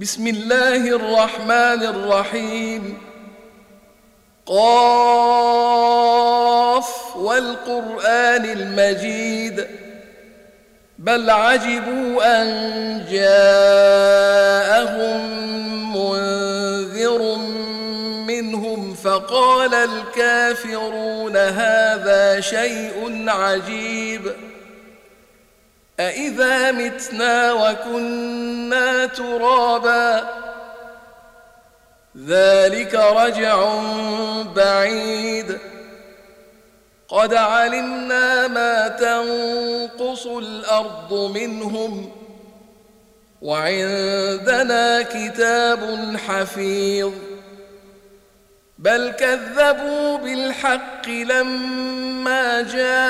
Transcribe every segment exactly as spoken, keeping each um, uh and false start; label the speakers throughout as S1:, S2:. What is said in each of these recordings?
S1: بسم الله الرحمن الرحيم. قاف والقرآن المجيد بل عجبوا أن جاءهم منذر منهم فقال الكافرون هذا شيء عجيب أإذا متنا وكنا ترابا ذلك رجع بعيد قد علمنا ما تنقص الأرض منهم وعندنا كتاب حفيظ بل كذبوا بالحق لما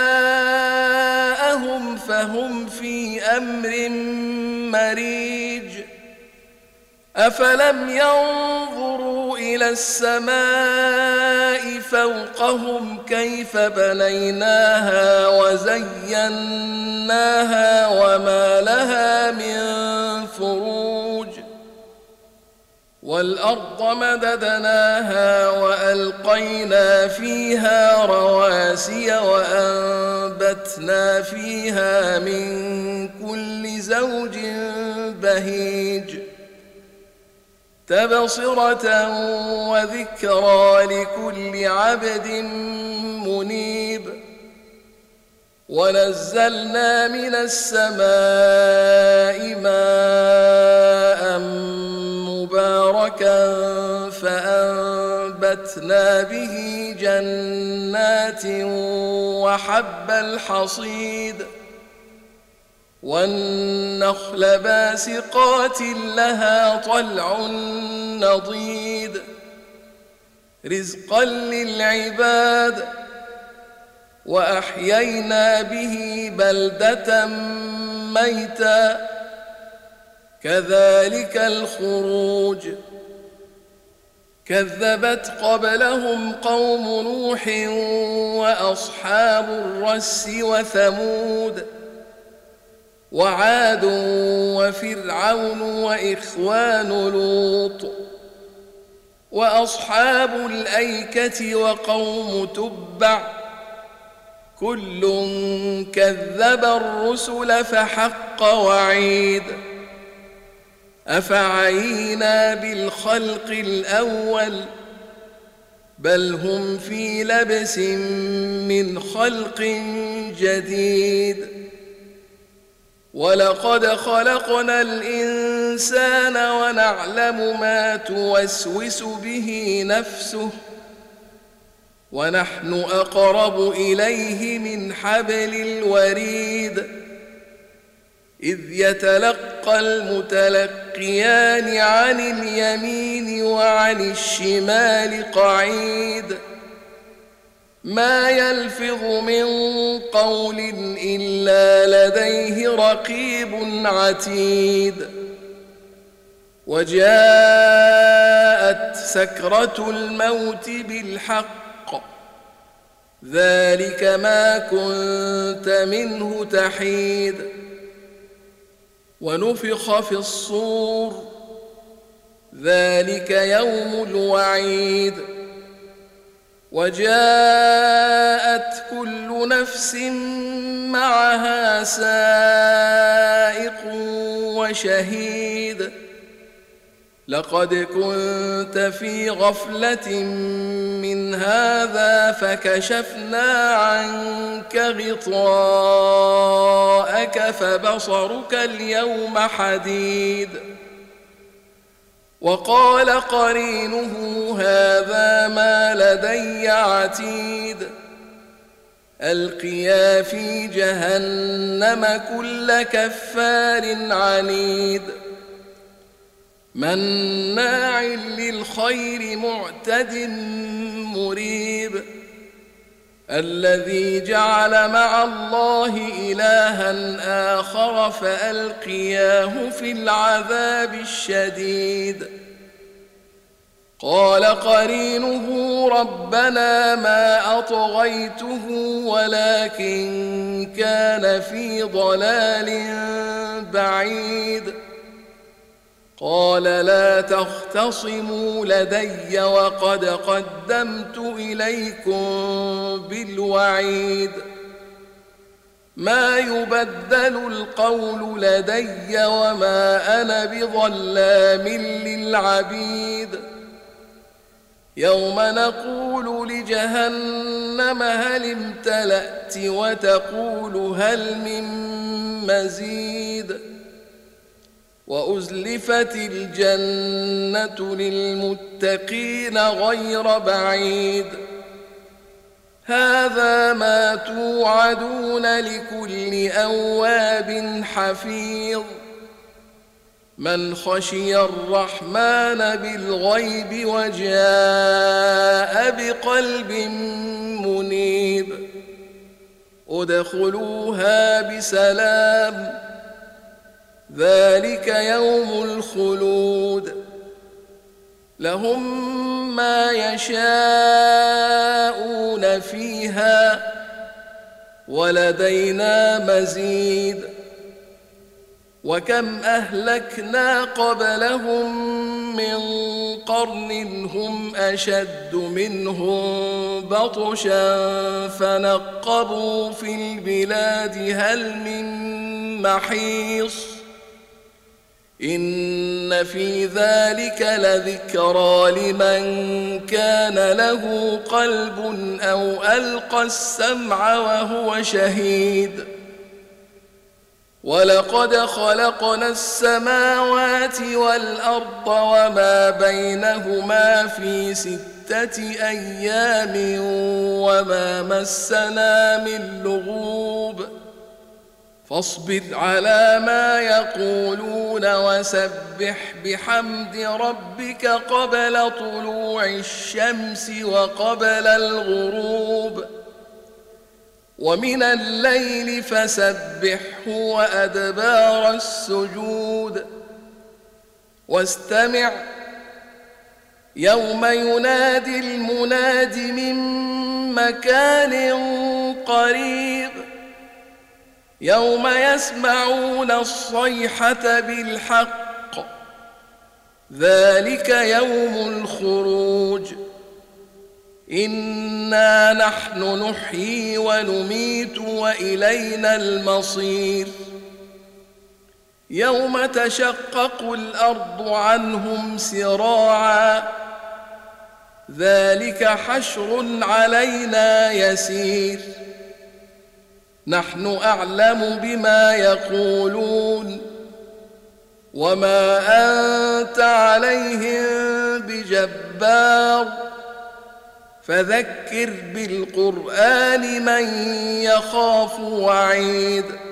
S1: جاءهم فهم في أمر مريج أفلم ينظروا إلى السماء فوقهم كيف بنيناها وزيناها وما لها من فروج والأرض مددناها وألقينا فيها رواسي وأنبتنا فيها من كل زوج بهيج تبصرة وذكرى لكل عبد منيب ونزلنا من السماء ماء مباركا فأنبتنا به جنات وحب الحصيد والنخل باسقات لها طلع نضيد رزقا للعباد وأحيينا به بلدة ميتا كذلك الخروج كذبت قبلهم قوم نوح وأصحاب الرس وثمود وعاد وفرعون وإخوان لوط وأصحاب الأيكة وقوم تبع كل كذب الرسل فحق وعيد أفعينا بالخلق الأول بل هم في لبس من خلق جديد ولقد خلقنا الإنسان ونعلم ما توسوس به نفسه ونحن أقرب إليه من حبل الوريد إذ يتلقى المتلقيان عن اليمين وعن الشمال قعيد ما يلفظ من قول إلا لديه رقيب عتيد وجاءت سكرة الموت بالحق ذلك ما كنت منه تحيد ونفخ في الصور ذلك يوم الوعيد وجاءت كل نفس معها سائق وشهيد لقد كنت في غفلة من هذا فكشفنا عنك غطاءك فبصرك اليوم حديد وقال قرينه هذا ما لدي عتيد ألقيا في جهنم كل كفار عنيد مناع للخير معتد مريب الذي جعل مع الله إلها آخر فألقياه في العذاب الشديد قال قرينه ربنا ما أطغيته ولكن كان في ضلال بعيد قال لا تختصموا لدي وقد قدمت إليكم بالوعيد ما يبدل القول لدي وما أنا بظلام للعبيد يوم نقول لجهنم هل امتلأت وتقول هل من مزيد وأزلفت الجنة للمتقين غير بعيد هذا ما توعدون لكل أواب حفيظ من خشي الرحمن بالغيب وجاء بقلب منيب ادخلوها بسلام ذلك يوم الخلود لهم ما يشاءون فيها ولدينا مزيد وكم أهلكنا قبلهم من قرن هم أشد منهم بطشا فنقبوا في البلاد هل من محيص إن في ذلك لذكرى لمن كان له قلب أو ألقى السمع وهو شهيد ولقد خلقنا السماوات والأرض وما بينهما في ستة أيام وما مسنا من لغوب فاصبر على ما يقولون وسبح بحمد ربك قبل طلوع الشمس وقبل الغروب ومن الليل فسبحه وأدبار السجود واستمع يوم ينادي المناد من مكان قريب يوم يسمعون الصيحة بالحق ذلك يوم الخروج إنا نحن نحيي ونميت وإلينا المصير يوم تشقق الأرض عنهم سراعا ذلك حشر علينا يسير نحن أعلم بما يقولون وما أنت عليهم بجبار فذكر بالقرآن من يخاف وعيد